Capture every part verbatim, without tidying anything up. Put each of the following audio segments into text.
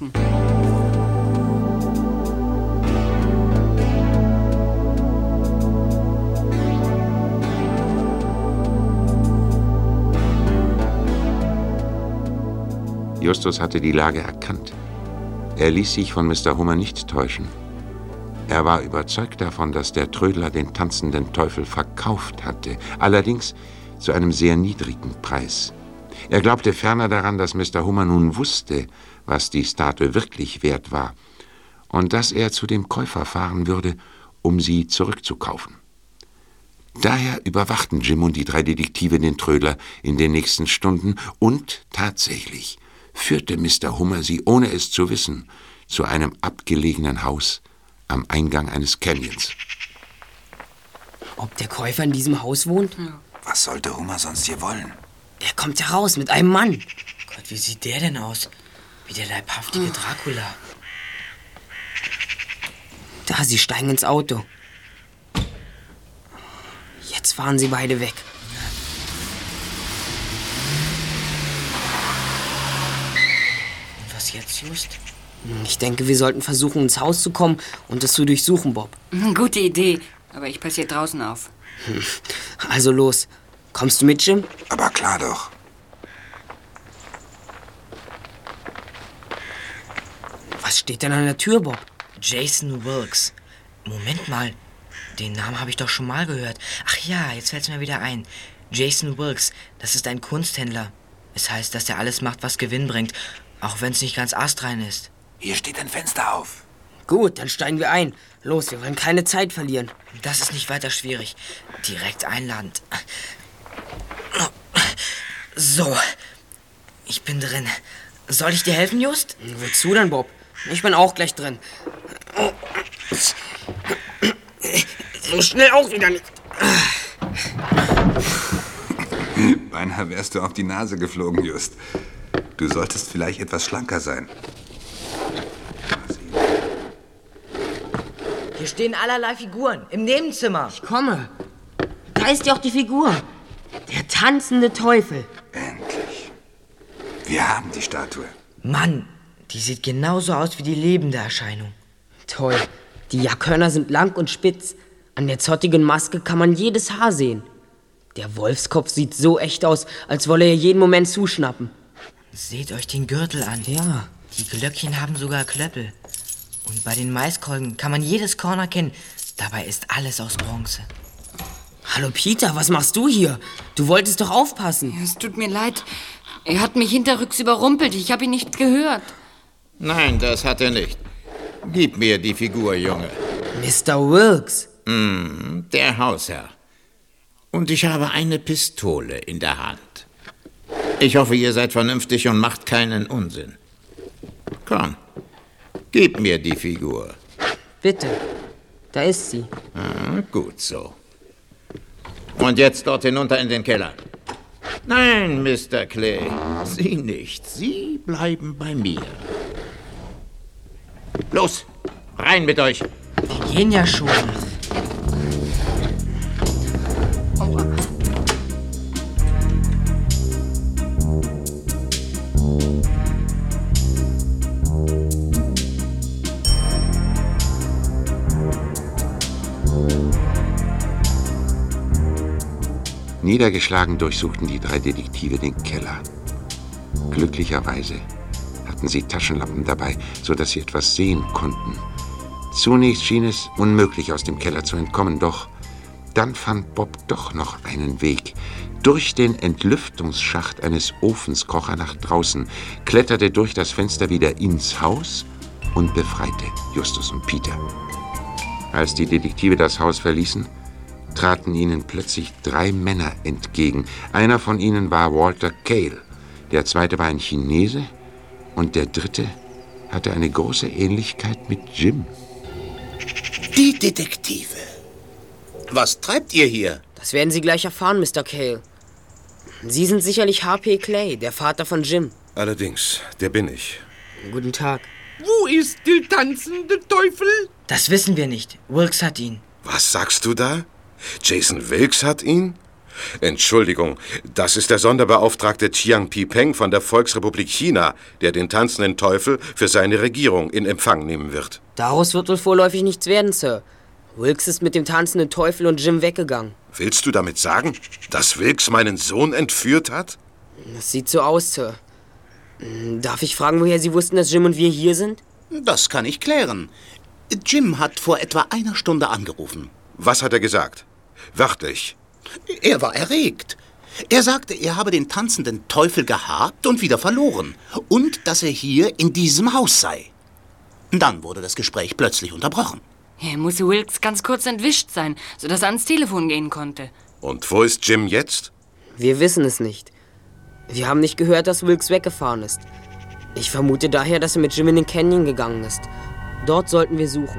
gucken. Justus hatte die Lage erkannt. Er ließ sich von Mister Hummer nicht täuschen. Er war überzeugt davon, dass der Trödler den tanzenden Teufel verkauft hatte, allerdings zu einem sehr niedrigen Preis. Er glaubte ferner daran, dass Mister Hummer nun wusste, was die Statue wirklich wert war, und dass er zu dem Käufer fahren würde, um sie zurückzukaufen. Daher überwachten Jim und die drei Detektive den Trödler in den nächsten Stunden und tatsächlich führte Mister Hummer sie, ohne es zu wissen, zu einem abgelegenen Haus am Eingang eines Canyons. Ob der Käufer in diesem Haus wohnt? Ja. Was sollte Hummer sonst hier wollen? Er kommt heraus mit einem Mann. Gott, wie sieht der denn aus? Wie der leibhaftige Dracula. Da, sie steigen ins Auto. Jetzt fahren sie beide weg. Und was jetzt, Just? Ich denke, wir sollten versuchen, ins Haus zu kommen und es zu durchsuchen, Bob. Gute Idee, aber ich passe hier draußen auf. Also los. Kommst du mit, Jim? Aber klar doch. Was steht denn an der Tür, Bob? Jason Wilkes. Moment mal, den Namen habe ich doch schon mal gehört. Ach ja, jetzt fällt es mir wieder ein. Jason Wilkes, das ist ein Kunsthändler. Es heißt, dass er alles macht, was Gewinn bringt, auch wenn es nicht ganz astrein ist. Hier steht ein Fenster auf. Gut, dann steigen wir ein. Los, wir wollen keine Zeit verlieren. Das ist nicht weiter schwierig. Direkt einladend. So, ich bin drin. Soll ich dir helfen, Just? Wozu denn, Bob? Ich bin auch gleich drin. So schnell auch wieder nicht. Beinahe wärst du auf die Nase geflogen, Just. Du solltest vielleicht etwas schlanker sein. Hier stehen allerlei Figuren im Nebenzimmer. Ich komme. Da ist ja auch die Figur. Der tanzende Teufel. Endlich. Wir haben die Statue. Mann, die sieht genauso aus wie die lebende Erscheinung. Toll. Die Jackhörner sind lang und spitz. An der zottigen Maske kann man jedes Haar sehen. Der Wolfskopf sieht so echt aus, als wolle er jeden Moment zuschnappen. Seht euch den Gürtel an. Ja. Die Glöckchen haben sogar Klöppel. Und bei den Maiskolben kann man jedes Korn erkennen. Dabei ist alles aus Bronze. Hallo Peter, was machst du hier? Du wolltest doch aufpassen. Es tut mir leid. Er hat mich hinterrücks überrumpelt. Ich habe ihn nicht gehört. Nein, das hat er nicht. Gib mir die Figur, Junge. Mister Wilkes. Mm, der Hausherr. Und ich habe eine Pistole in der Hand. Ich hoffe, ihr seid vernünftig und macht keinen Unsinn. Komm, gib mir die Figur. Bitte, da ist sie. Ah, gut so. Und jetzt dort hinunter in den Keller. Nein, Mister Clay, Sie nicht. Sie bleiben bei mir. Los, rein mit euch. Wir gehen ja schon. Niedergeschlagen durchsuchten die drei Detektive den Keller. Glücklicherweise hatten sie Taschenlampen dabei, sodass sie etwas sehen konnten. Zunächst schien es unmöglich, aus dem Keller zu entkommen, doch dann fand Bob doch noch einen Weg. Durch den Entlüftungsschacht eines Ofens kroch er nach draußen, kletterte durch das Fenster wieder ins Haus und befreite Justus und Peter. Als die Detektive das Haus verließen, traten ihnen plötzlich drei Männer entgegen. Einer von ihnen war Walter Cale, der zweite war ein Chinese und der dritte hatte eine große Ähnlichkeit mit Jim. Die Detektive. Was treibt ihr hier? Das werden Sie gleich erfahren, Mister Cale. Sie sind sicherlich H P Clay, der Vater von Jim. Allerdings, der bin ich. Guten Tag. Wo ist der tanzende Teufel? Das wissen wir nicht. Wilkes hat ihn. Was sagst du da? Jason Wilkes hat ihn? Entschuldigung, das ist der Sonderbeauftragte Chiang Pi-Peng von der Volksrepublik China, der den tanzenden Teufel für seine Regierung in Empfang nehmen wird. Daraus wird wohl vorläufig nichts werden, Sir. Wilkes ist mit dem tanzenden Teufel und Jim weggegangen. Willst du damit sagen, dass Wilkes meinen Sohn entführt hat? Das sieht so aus, Sir. Darf ich fragen, woher Sie wussten, dass Jim und wir hier sind? Das kann ich klären. Jim hat vor etwa einer Stunde angerufen. Was hat er gesagt? Wörtlich. Er war erregt. Er sagte, er habe den tanzenden Teufel gehabt und wieder verloren. Und dass er hier in diesem Haus sei. Dann wurde das Gespräch plötzlich unterbrochen. Er muss Wilkes ganz kurz entwischt sein, sodass er ans Telefon gehen konnte. Und wo ist Jim jetzt? Wir wissen es nicht. Wir haben nicht gehört, dass Wilkes weggefahren ist. Ich vermute daher, dass er mit Jim in den Canyon gegangen ist. Dort sollten wir suchen.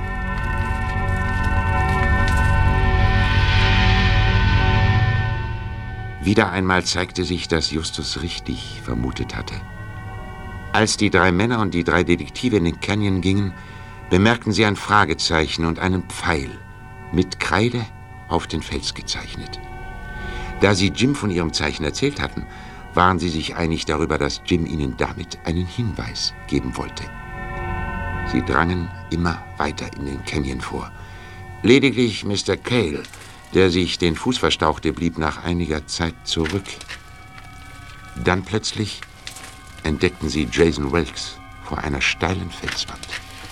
Wieder einmal zeigte sich, dass Justus richtig vermutet hatte. Als die drei Männer und die drei Detektive in den Canyon gingen, bemerkten sie ein Fragezeichen und einen Pfeil mit Kreide auf den Fels gezeichnet. Da sie Jim von ihrem Zeichen erzählt hatten, waren sie sich einig darüber, dass Jim ihnen damit einen Hinweis geben wollte. Sie drangen immer weiter in den Canyon vor. Lediglich Mister Cale, der sich den Fuß verstauchte, blieb nach einiger Zeit zurück. Dann plötzlich entdeckten sie Jason Wilkes vor einer steilen Felswand.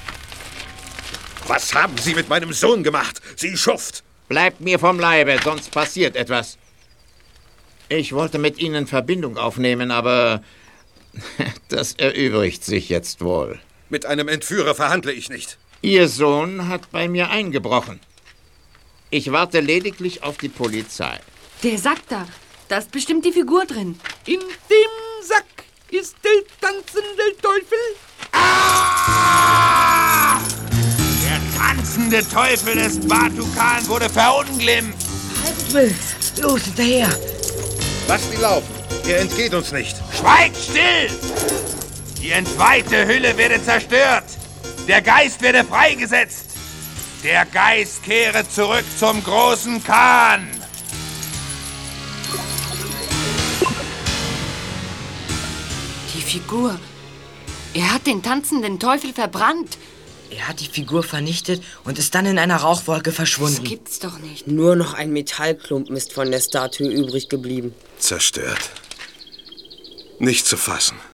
Was haben Sie mit meinem Sohn gemacht, Sie Schuft? Bleibt mir vom Leibe, sonst passiert etwas. Ich wollte mit Ihnen Verbindung aufnehmen, aber das erübrigt sich jetzt wohl. Mit einem Entführer verhandle ich nicht. Ihr Sohn hat bei mir eingebrochen. Ich warte lediglich auf die Polizei. Der Sack da, da ist bestimmt die Figur drin. In dem Sack ist der tanzende Teufel. Ah! Der tanzende Teufel des Batukan wurde verunglimpft. Halt, Wilkes! Los, hinterher! Lasst ihn laufen. Er entgeht uns nicht. Schweigt still! Die entweihte Hülle werde zerstört. Der Geist werde freigesetzt. Der Geist kehre zurück zum großen Khan. Die Figur. Er hat den tanzenden Teufel verbrannt. Er hat die Figur vernichtet und ist dann in einer Rauchwolke verschwunden. Das gibt's doch nicht. Nur noch ein Metallklumpen ist von der Statue übrig geblieben. Zerstört. Nicht zu fassen.